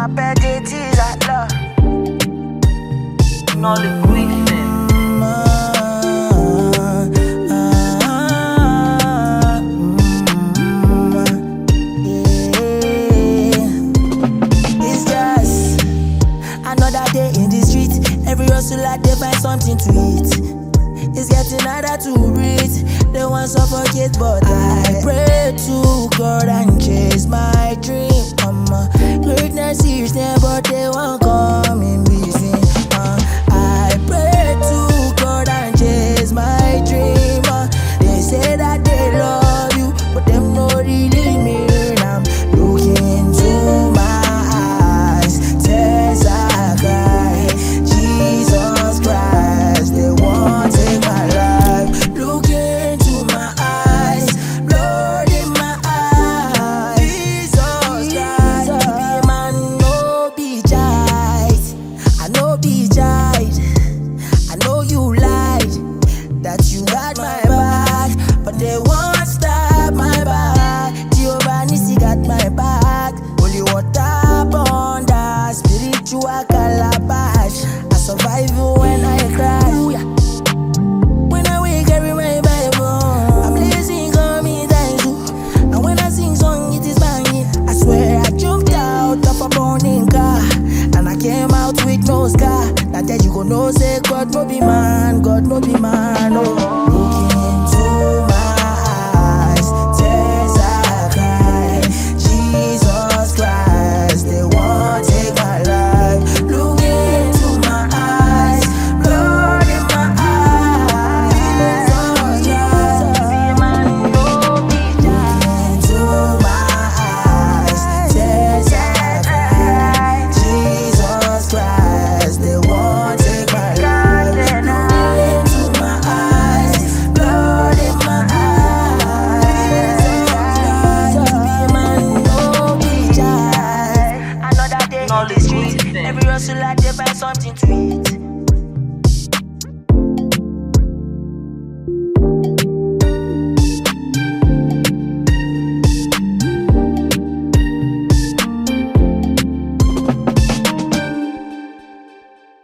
appétit à l'heure. Non, le quick fait. It's just another day in the street. Every hustler they find something to eat. It's getting harder to breathe. They want suffocate, but I pray to God and chase my dream. Greatness is there, but they won't come in between. I pray to God and chase my dream. They say that they love you, but them no really mean. I'm looking into my eyes, tears I cry. Jesus Christ, they won't take my life. Look into my eyes, blood in my eyes. Jesus Christ, be a man, no be child. I know be child. I know you lied that you got my back, but they won't stop my back. Giovanni got my back. Holy water bond, spiritual calabash. I survive when I cry. When I wake, I read my Bible. I'm blessing coming times too. And when I sing song, it is banging. I swear I jumped out of a burning car, and I came out with no scar. Now that you go know, say God no be man, God no be man. Oh, look into my eyes, tears I cry. Jesus Christ, they won't take my life. Look into my eyes, blood in my eyes. Jesus Christ, be a man, no be child. Into my eyes, tears I cry. Jesus Christ, they won't take my life. Look into my eyes, blood in my eyes. Jesus Christ, be a man, no be child. Another day in the street, every hustler they find something to eat.